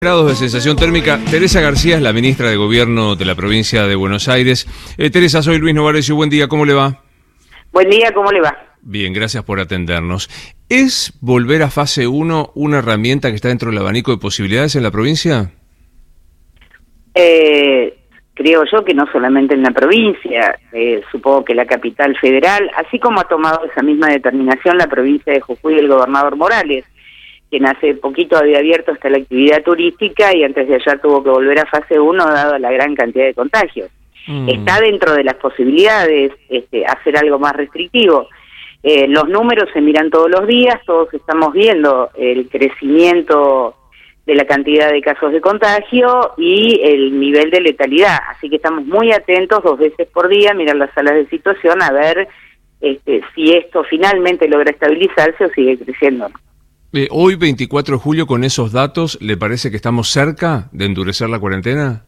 Grados de sensación térmica. Teresa García es la ministra de Gobierno de la provincia de Buenos Aires. Teresa, soy Luis Novarecio. Buen día, ¿cómo le va? Buen día, ¿cómo le va? Bien, gracias por atendernos. ¿Es volver a fase 1 una herramienta que está dentro del abanico de posibilidades en la provincia? Creo yo que no solamente en la provincia, supongo que la capital federal, así como ha tomado esa misma determinación la provincia de Jujuy y el gobernador Morales, quien hace poquito había abierto hasta la actividad turística y antes de ayer tuvo que volver a fase 1 dado la gran cantidad de contagios. Está dentro de las posibilidades hacer algo más restrictivo. Los números se miran todos los días, todos estamos viendo el crecimiento de la cantidad de casos de contagio y el nivel de letalidad, así que estamos muy atentos 2 veces por día, mirar las salas de situación a ver si esto finalmente logra estabilizarse o sigue creciendo. Hoy, 24 de julio, con esos datos, ¿le parece que estamos cerca de endurecer la cuarentena?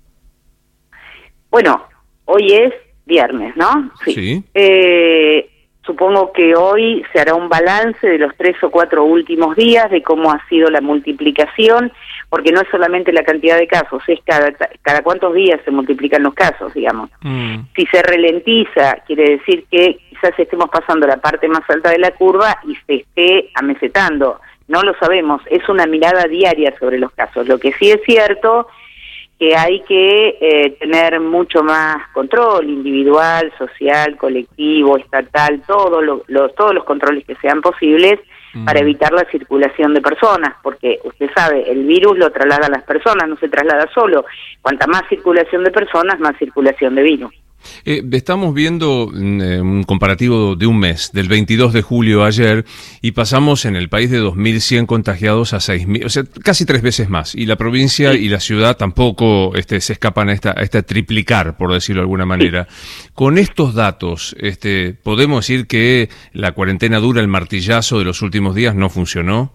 Bueno, hoy es viernes, ¿no? Sí. Supongo que hoy se hará un balance de los 3 o 4 últimos días de cómo ha sido la multiplicación, porque no es solamente la cantidad de casos, es cada cuántos días se multiplican los casos, digamos. Si se ralentiza, quiere decir que quizás estemos pasando la parte más alta de la curva y se esté amesetando. No lo sabemos, es una mirada diaria sobre los casos. Lo que sí es cierto que hay que tener mucho más control individual, social, colectivo, estatal, todos los controles que sean posibles para evitar la circulación de personas, porque usted sabe, el virus lo traslada a las personas, no se traslada solo. Cuanta más circulación de personas, más circulación de virus. Estamos viendo un comparativo de un mes, del 22 de julio ayer, y pasamos en el país de 2.100 contagiados a 6.000, o sea, casi 3 veces más. Y la provincia y la ciudad tampoco se escapan a esta triplicar, por decirlo de alguna manera. Con estos datos, ¿podemos decir que la cuarentena dura, el martillazo de los últimos días, no funcionó?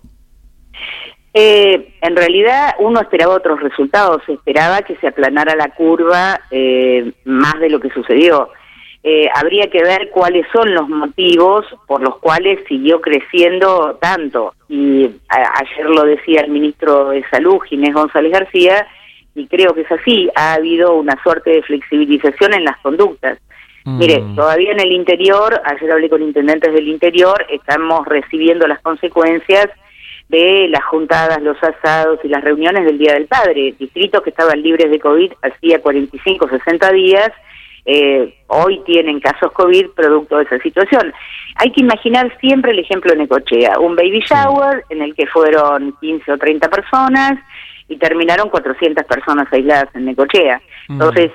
En realidad uno esperaba otros resultados, esperaba que se aplanara la curva más de lo que sucedió. Habría que ver cuáles son los motivos por los cuales siguió creciendo tanto. Y ayer lo decía el ministro de Salud, Ginés González García, y creo que es así, ha habido una suerte de flexibilización en las conductas. Mire, todavía en el interior, ayer hablé con intendentes del interior, estamos recibiendo las consecuencias de las juntadas, los asados y las reuniones del Día del Padre. Distritos que estaban libres de COVID hacía 45, 60 días, hoy tienen casos COVID producto de esa situación. Hay que imaginar siempre el ejemplo de Necochea, un baby shower en el que fueron 15 o 30 personas y terminaron 400 personas aisladas en Necochea. Entonces,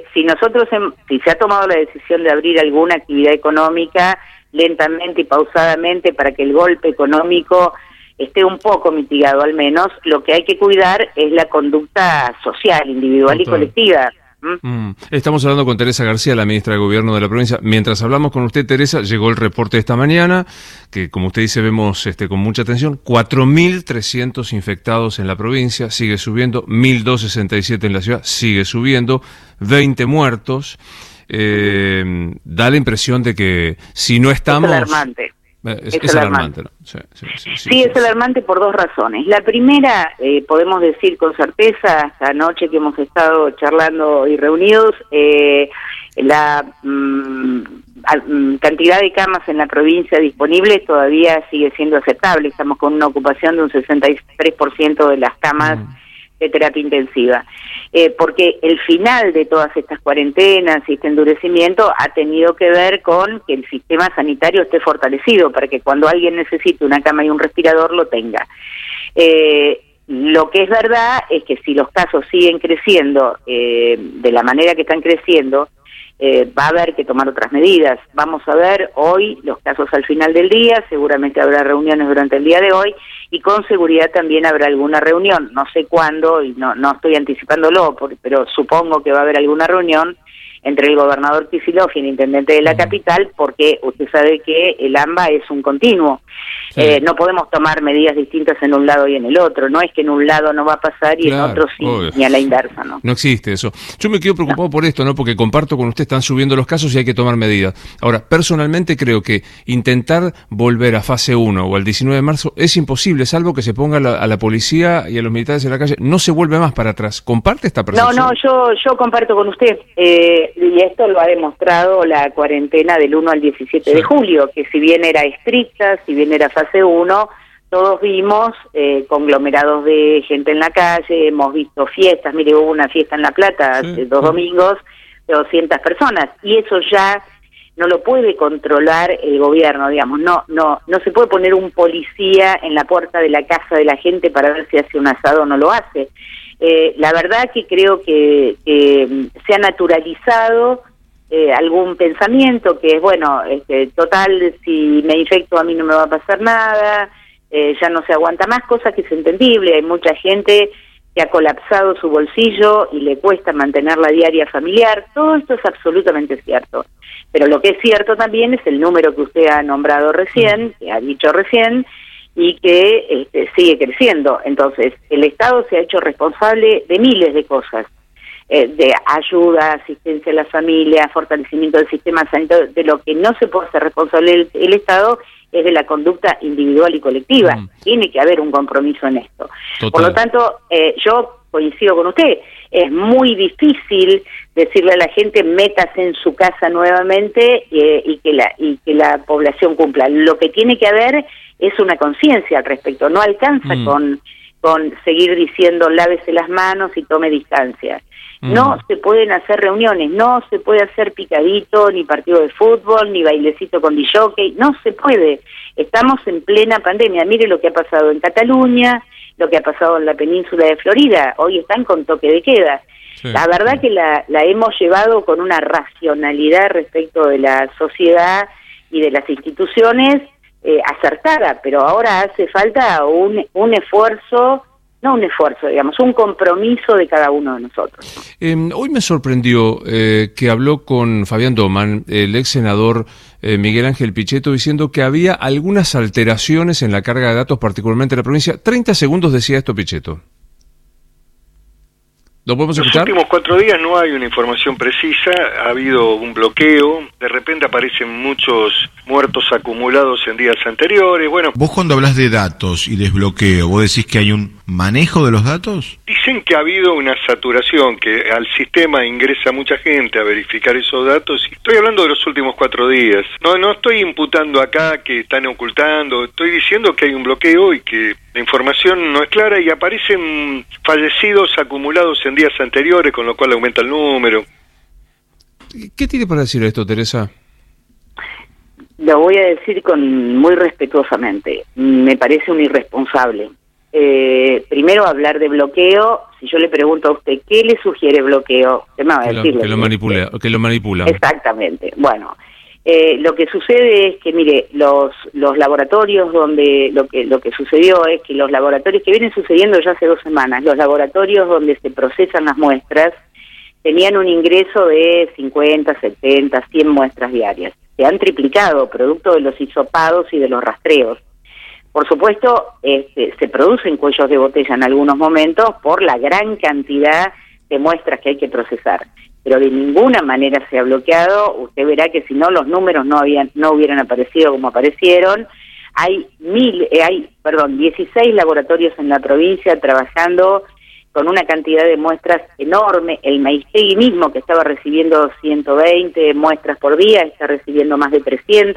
si se ha tomado la decisión de abrir alguna actividad económica lentamente y pausadamente para que el golpe económico esté un poco mitigado al menos, lo que hay que cuidar es la conducta social, individual y colectiva. Estamos hablando con Teresa García, la ministra de Gobierno de la provincia. Mientras hablamos con usted, Teresa, llegó el reporte de esta mañana, que como usted dice, vemos con mucha atención, 4.300 infectados en la provincia, sigue subiendo, 1.267 en la ciudad, sigue subiendo, 20 muertos. Da la impresión de que si no estamos... Es alarmante. Es alarmante, ¿no? Sí, es alarmante por 2 razones. La primera, podemos decir con certeza, hasta anoche que hemos estado charlando y reunidos, la cantidad de camas en la provincia disponibles todavía sigue siendo aceptable. Estamos con una ocupación de un 63% de las camas de terapia intensiva. Porque el final de todas estas cuarentenas y este endurecimiento ha tenido que ver con que el sistema sanitario esté fortalecido para que cuando alguien necesite una cama y un respirador lo tenga. Lo que es verdad es que si los casos siguen creciendo de la manera que están creciendo, va a haber que tomar otras medidas. Vamos a ver hoy los casos al final del día, seguramente habrá reuniones durante el día de hoy y con seguridad también habrá alguna reunión, no sé cuándo y no estoy anticipándolo, pero supongo que va a haber alguna reunión entre el gobernador Kicillof y el intendente de la capital, porque usted sabe que el AMBA es un continuo. Sí. No podemos tomar medidas distintas en un lado y en el otro. No es que en un lado no va a pasar y Claro, en otro sí, obvio. ni a la inversa, ¿no? No existe eso. Yo me quedo preocupado por esto, ¿no? Porque comparto con usted, están subiendo los casos y hay que tomar medidas. Ahora, personalmente creo que intentar volver a fase 1 o al 19 de marzo es imposible, salvo que se ponga a la policía y a los militares en la calle. No se vuelve más para atrás. ¿Comparte esta percepción? No, yo comparto con usted. Y esto lo ha demostrado la cuarentena del 1 al 17 de julio, que si bien era estricta, si bien era fase 1, todos vimos conglomerados de gente en la calle, hemos visto fiestas. Mire, hubo una fiesta en La Plata hace 2 domingos de 200 personas, y eso ya no lo puede controlar el gobierno, digamos. No se puede poner un policía en la puerta de la casa de la gente para ver si hace un asado o no lo hace. La verdad que creo que se ha naturalizado algún pensamiento que es, bueno, total, si me infecto a mí no me va a pasar nada, ya no se aguanta más, cosa que es entendible. Hay mucha gente que ha colapsado su bolsillo y le cuesta mantener la diaria familiar. Todo esto es absolutamente cierto. Pero lo que es cierto también es el número que usted ha nombrado recién, que ha dicho recién, y que sigue creciendo. Entonces, el Estado se ha hecho responsable de miles de cosas, de ayuda, asistencia a la familia, fortalecimiento del sistema sanitario. De lo que no se puede hacer responsable el Estado es de la conducta individual y colectiva. Tiene que haber un compromiso en esto. Total. Por lo tanto, yo coincido con usted, es muy difícil decirle a la gente métase en su casa nuevamente y que la población cumpla. Lo que tiene que haber es una conciencia al respecto. No alcanza con seguir diciendo lávese las manos y tome distancia. No se pueden hacer reuniones, no se puede hacer picadito, ni partido de fútbol, ni bailecito con disjockey, no se puede. Estamos en plena pandemia. Mire lo que ha pasado en Cataluña, lo que ha pasado en la península de Florida. Hoy están con toque de queda. Sí. La verdad que la hemos llevado con una racionalidad respecto de la sociedad y de las instituciones acertada, pero ahora hace falta un esfuerzo, no un esfuerzo, digamos, un compromiso de cada uno de nosotros. Hoy me sorprendió que habló con Fabián Doman, el ex senador Miguel Ángel Pichetto, diciendo que había algunas alteraciones en la carga de datos, particularmente en la provincia. 30 segundos decía esto Pichetto. ¿Lo podemos escuchar? Los últimos 4 días no hay una información precisa, ha habido un bloqueo, de repente aparecen muchos muertos acumulados en días anteriores, bueno... Vos cuando hablas de datos y desbloqueo, ¿vos decís que hay un manejo de los datos? Dicen que ha habido una saturación, que al sistema ingresa mucha gente a verificar esos datos, y estoy hablando de los últimos 4 días. No estoy imputando acá que están ocultando, estoy diciendo que hay un bloqueo y que la información no es clara y aparecen fallecidos acumulados en días anteriores, con lo cual aumenta el número. ¿Qué tiene para decir esto, Teresa? Lo voy a decir muy respetuosamente. Me parece un irresponsable. Primero, hablar de bloqueo. Si yo le pregunto a usted, ¿qué le sugiere bloqueo? ¿Qué me va a decir? Que lo manipula. Exactamente. Bueno, lo que sucede es que, mire, los laboratorios donde lo que sucedió es que los laboratorios que vienen sucediendo ya hace 2 semanas, los laboratorios donde se procesan las muestras tenían un ingreso de 50, 70, 100 muestras diarias. Se han triplicado producto de los hisopados y de los rastreos. Por supuesto, se producen cuellos de botella en algunos momentos por la gran cantidad de muestras que hay que procesar. Pero de ninguna manera se ha bloqueado. Usted verá que si no, los números no hubieran aparecido como aparecieron. Hay 16 laboratorios en la provincia trabajando con una cantidad de muestras enorme. El Maistegui mismo, que estaba recibiendo 120 muestras por día, está recibiendo más de 300.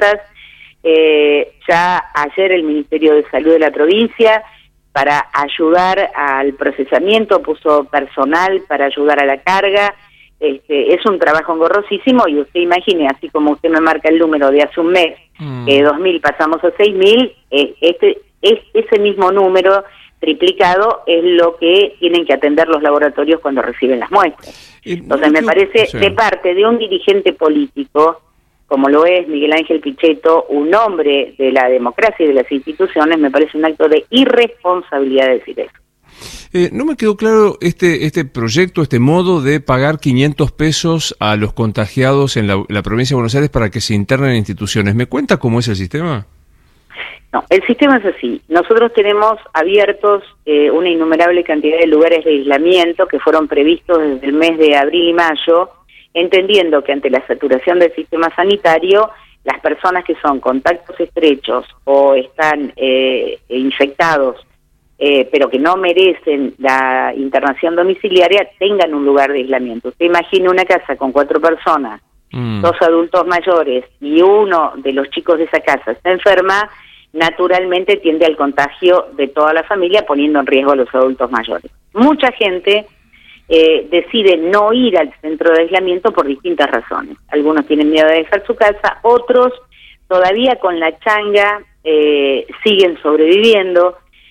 Ya ayer el Ministerio de Salud de la provincia, para ayudar al procesamiento, puso personal para ayudar a la carga. Es un trabajo engorrosísimo, y usted imagine, así como usted me marca el número de hace un mes, que 2.000 pasamos a 6.000, ese mismo número triplicado es lo que tienen que atender los laboratorios cuando reciben las muestras. Entonces me parece, de parte de un dirigente político, como lo es Miguel Ángel Pichetto, un hombre de la democracia y de las instituciones, me parece un acto de irresponsabilidad decir eso. No me quedó claro este proyecto, este modo de pagar 500 pesos a los contagiados en la provincia de Buenos Aires para que se internen en instituciones. ¿Me cuenta cómo es el sistema? No, el sistema es así. Nosotros tenemos abiertos una innumerable cantidad de lugares de aislamiento que fueron previstos desde el mes de abril y mayo, entendiendo que ante la saturación del sistema sanitario, las personas que son contactos estrechos o están infectados, pero que no merecen la internación domiciliaria, tengan un lugar de aislamiento. Usted imagine una casa con 4 personas, 2 adultos mayores y uno de los chicos de esa casa está enferma, naturalmente tiende al contagio de toda la familia, poniendo en riesgo a los adultos mayores. Mucha gente decide no ir al centro de aislamiento por distintas razones. Algunos tienen miedo de dejar su casa, otros todavía con la changa siguen sobreviviendo.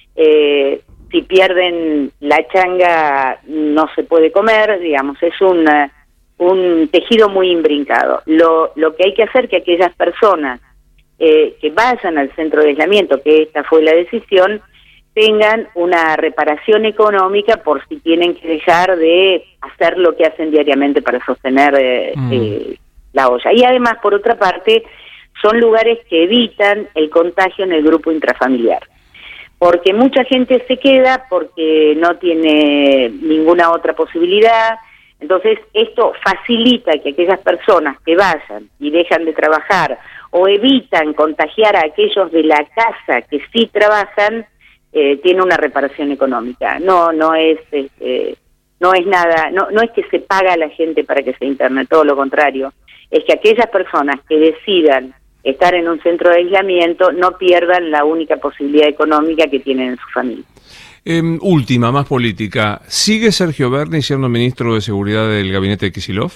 Si pierden la changa no se puede comer, digamos, es un tejido muy imbrincado. Lo que hay que hacer que aquellas personas que vayan al centro de aislamiento, que esta fue la decisión, tengan una reparación económica por si tienen que dejar de hacer lo que hacen diariamente para sostener la olla. Y además, por otra parte, son lugares que evitan el contagio en el grupo intrafamiliar. Porque mucha gente se queda porque no tiene ninguna otra posibilidad. Entonces, esto facilita que aquellas personas que vayan y dejan de trabajar o evitan contagiar a aquellos de la casa que sí trabajan, tiene una reparación económica. No es nada, no es que se paga a la gente para que se interne, todo lo contrario. Es que aquellas personas que decidan estar en un centro de aislamiento no pierdan la única posibilidad económica que tienen en su familia. Última, más política. ¿Sigue Sergio Berni siendo ministro de Seguridad del gabinete de Kicillof?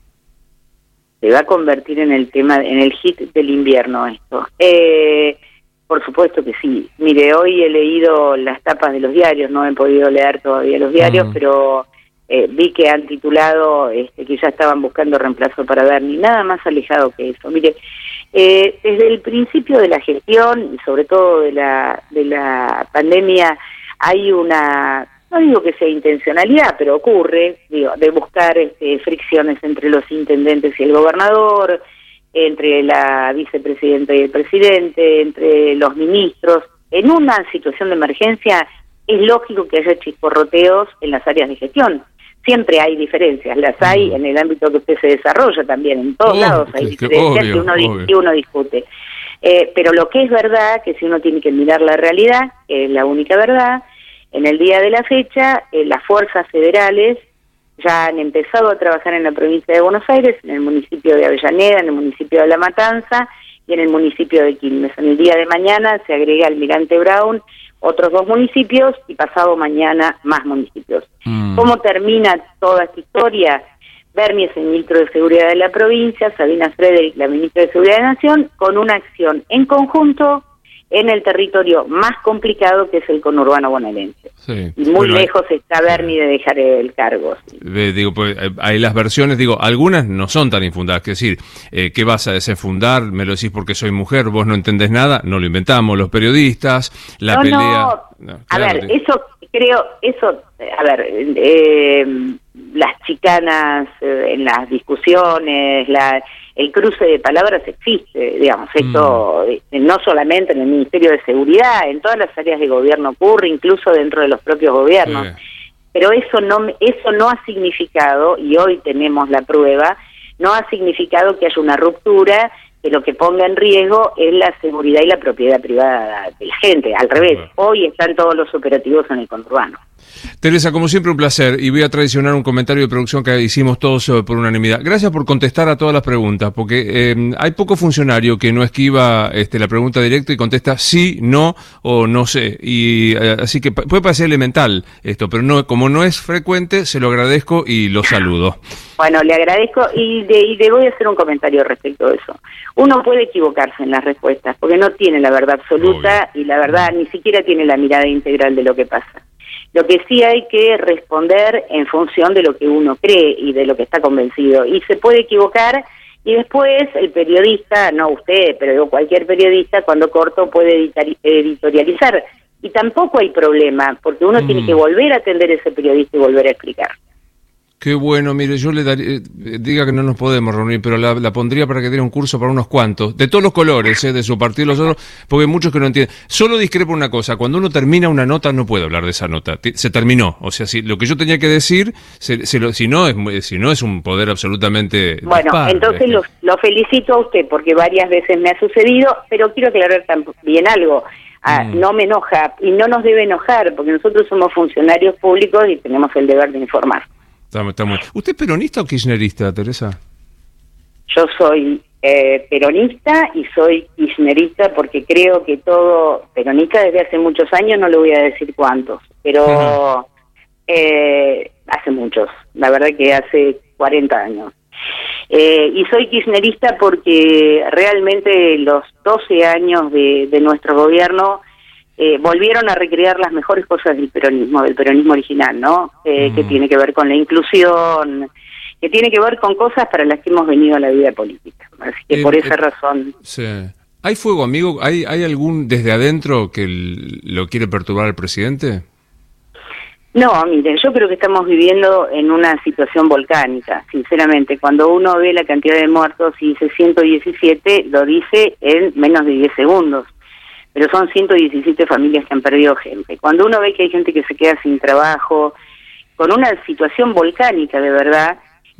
Se va a convertir en el hit del invierno esto. Por supuesto que sí. Mire, hoy he leído las tapas de los diarios, no he podido leer todavía los diarios, pero vi que han titulado que ya estaban buscando reemplazo para Berni. Nada más alejado que eso. Mire, desde el principio de la gestión, y sobre todo de la pandemia, hay una, no digo que sea intencionalidad, pero ocurre, de buscar fricciones entre los intendentes y el gobernador, entre la vicepresidenta y el presidente, entre los ministros. En una situación de emergencia es lógico que haya chisporroteos en las áreas de gestión. Siempre hay diferencias, las hay en el ámbito que usted se desarrolla también, en todos lados hay diferencias que uno discute. Pero lo que es verdad, que si uno tiene que mirar la realidad, que es la única verdad, en el día de la fecha, las fuerzas federales ya han empezado a trabajar en la provincia de Buenos Aires, en el municipio de Avellaneda, en el municipio de La Matanza y en el municipio de Quilmes. En el día de mañana se agrega Almirante Brown, otros 2 municipios, y pasado mañana más municipios. ¿Cómo termina toda esta historia? Berni es el ministro de Seguridad de la provincia, Sabina Frederick, la ministra de Seguridad de la Nación, con una acción en conjunto en el territorio más complicado, que es el conurbano bonaerense. Sí. Y muy lejos está Berni de dejar el cargo. Sí. Digo, pues hay las versiones, algunas no son tan infundadas. Es decir, ¿qué vas a desenfundar? Me lo decís porque soy mujer, vos no entendés nada. No lo inventamos los periodistas, la pelea... No, claro, las chicanas en las discusiones, el cruce de palabras existe, digamos, esto no solamente en el Ministerio de Seguridad, en todas las áreas de gobierno ocurre, incluso dentro de los propios gobiernos. Pero eso no ha significado, y hoy tenemos la prueba, no ha significado que haya una ruptura, que lo que ponga en riesgo es la seguridad y la propiedad privada de la gente. Al revés, hoy están todos los operativos en el conurbano. Teresa, como siempre, un placer, y voy a traicionar un comentario de producción que hicimos todos por unanimidad. Gracias por contestar a todas las preguntas, porque hay poco funcionario que no esquiva la pregunta directa y contesta sí, no o no sé, y así que puede parecer elemental esto, pero no, como no es frecuente, se lo agradezco y lo saludo. Bueno, le agradezco y le voy a hacer un comentario respecto de eso. Uno puede equivocarse en las respuestas, porque no tiene la verdad absoluta, y la verdad ni siquiera tiene la mirada integral de lo que pasa. Lo que sí hay que responder en función de lo que uno cree y de lo que está convencido. Y se puede equivocar, y después el periodista, no usted, pero cualquier periodista, cuando corto puede editorializar. y tampoco hay problema, porque uno tiene que volver a atender a ese periodista y volver a explicar. Qué bueno, mire, yo le daría, diga que no nos podemos reunir, pero la pondría para que diera un curso para unos cuantos, de todos los colores, de su partido, los otros, porque hay muchos que no entienden. Solo discrepo una cosa, cuando uno termina una nota no puede hablar de esa nota, se terminó, o sea, si lo que yo tenía que decir, si no es un poder absolutamente bueno, dispar. Entonces lo felicito a usted, porque varias veces me ha sucedido, pero quiero aclarar también algo. No me enoja, y no nos debe enojar, porque nosotros somos funcionarios públicos y tenemos el deber de informar. Está muy... ¿Usted es peronista o kirchnerista, Teresa? Yo soy peronista y soy kirchnerista porque creo que todo peronista desde hace muchos años, no le voy a decir cuántos, pero hace muchos, la verdad que hace 40 años. Y soy kirchnerista porque realmente los 12 años de nuestro gobierno volvieron a recrear las mejores cosas del peronismo original, ¿no? Que tiene que ver con la inclusión, que tiene que ver con cosas para las que hemos venido a la vida política. Así que por esa razón... Sí. ¿Hay fuego amigo? ¿Hay algún desde adentro que lo quiere perturbar al presidente? No, miren, yo creo que estamos viviendo en una situación volcánica, sinceramente. Cuando uno ve la cantidad de muertos y dice 117, lo dice en menos de 10 segundos. Pero son 117 familias que han perdido gente. Cuando uno ve que hay gente que se queda sin trabajo, con una situación volcánica de verdad,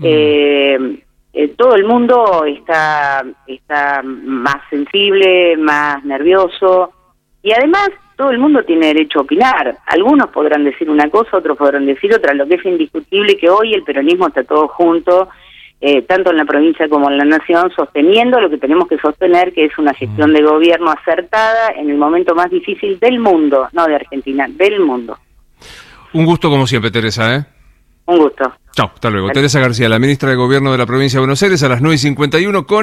todo el mundo está más sensible, más nervioso, y además todo el mundo tiene derecho a opinar. Algunos podrán decir una cosa, otros podrán decir otra. Lo que es indiscutible que hoy el peronismo está todo junto, tanto en la provincia como en la nación, sosteniendo lo que tenemos que sostener, que es una gestión de gobierno acertada en el momento más difícil del mundo, no de Argentina, del mundo. Un gusto como siempre, Teresa, Un gusto. Chao, hasta luego. Teresa García, la ministra de Gobierno de la provincia de Buenos Aires, a las 9:51 con